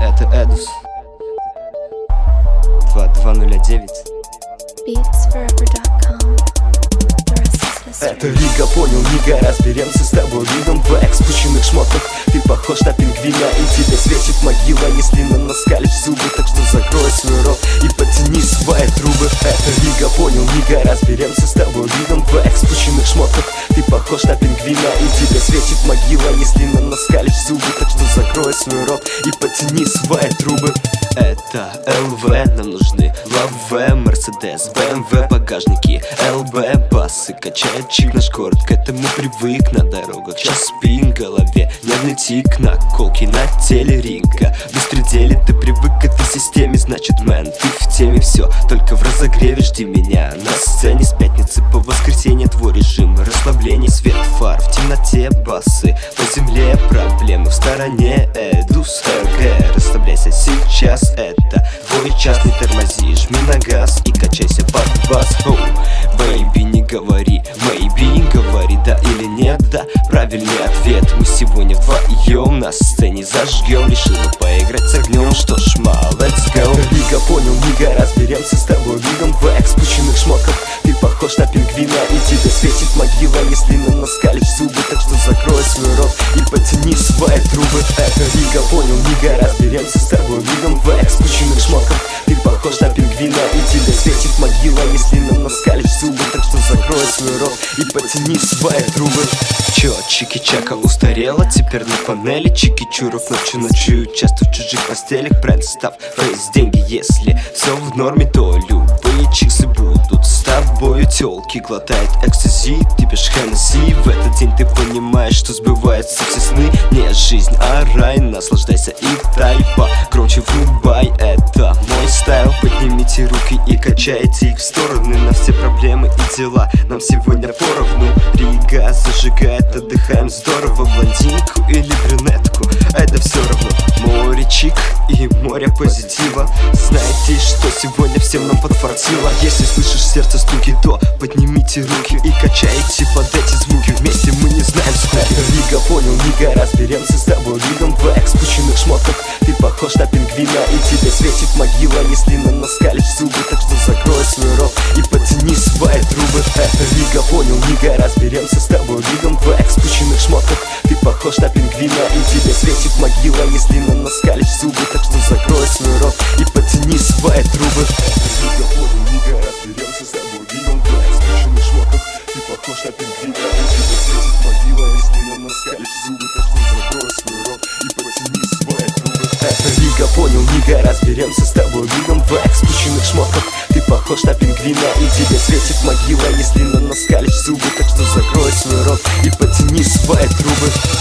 Это Эдус 2209. Beatsforever.com. The rest is history. Это Рига, понял, Нига, разберемся с тобой видом в экспущенных шмотках. Ты похож на пингвина, и тебе светит могила, если на нас скалишь зубы. Так что закрой свой рот и потяни свои трубы. Это Рига, понял, Нига, разберемся с тобой видом в экспущенных шмотках. Ты похож на пингвина, и тебе светит могила, если на нас скалишь зубы. Так что закрой свой рот и потяни свои трубы. Это ЛВ, нам нужны лаве, Мерседес, БМВ, багажники, ЛБ, басы, качает чик наш город, к этому привык на дорогах. Час спин в голове, нервный тик, наколки на теле ринга. В беспределе ты привык к этой системе, значит, мэн, ты в теме, все, только в разогреве жди меня. На сцене с пятницы по воскресенье твой режим расслабление, свет фар, в темноте басы, по земле проблемы, в стороне Эдус, РГ, расслабляйся сейчас. Это твой час, не тормози, жми на газ и качайся под бас. Бэйби, не говори, maybe, говори да или нет, да. Правильный ответ, мы сегодня вдвоем на сцене зажгем. Решила поиграть с огнем, что ж, let's go. Рига, понял, Нига, разберемся с тобой видом в экспущенных шмотках. Ты похож на пингвина, и тебе светит могила, если на нас скалишь зубы. Так что закрой свой рот и потяни свои трубы. Это Рига, понял, Нига, разберемся с тобой видом в экспущенных шмотках. Ты похож на пингвина, и тебе светит могила, если на нас скалишь зубы. Так что закрой свой рот и потяни свои трубы. Чё, чики-чака устарела, теперь на панели чики-чуров ночью ночуют часто в чужих постелях. Бренд, став, фейс, деньги, если все в норме, то любые чиксы будут с тобою. Тёлки глотает экстази, ты пьешь Хеннесси. В этот день ты понимаешь, что сбываются все сны. Не жизнь, а рай, наслаждайся и тайпа. Громче врубай, это мой стайл. Поднимите руки и качайте их в стороны. На все проблемы и дела нам сегодня поровну. Рига зажигает, отдыхаем здорово. Блондинку или брюнетку, это все равно. Море чик и море позитива. Знаете, что сегодня всем нам подфартило. Если слышишь сердце стуки, то поднимите руки и качайте под эти звуки. Вместе мы не знаем скуки. Рига, понял, Нига, разберемся с тобой видом в экспущенных шмотках. Ты похож на пингвина, и тебе светит могила, если на нас скалишь зубы. Так что закрой свой рот и потяни свои трубы. Это Рига, понял, Нига, разберемся с тобой видом в экспущенных шмотках. Ты похож на пингвина, и тебе светит могила, если на нас скалишь зубы. Так что закрой свой рот и потяни свои трубы. Рига, понял, Нига, разберемся с тобой видом в экспущенных шмотках. Ты похож на пингвина, и тебе светит могила, если на нас скалишь зубы. Так что закрой свой рот и потяни свои трубы. Это Рига, понял, Нига, разберемся с тобой видом в экспущенных шмотках. Ты похож на пингвина, и тебе светит могила, если на нас скалишь зубы. Так что закрой свой рот и потяни свои трубы.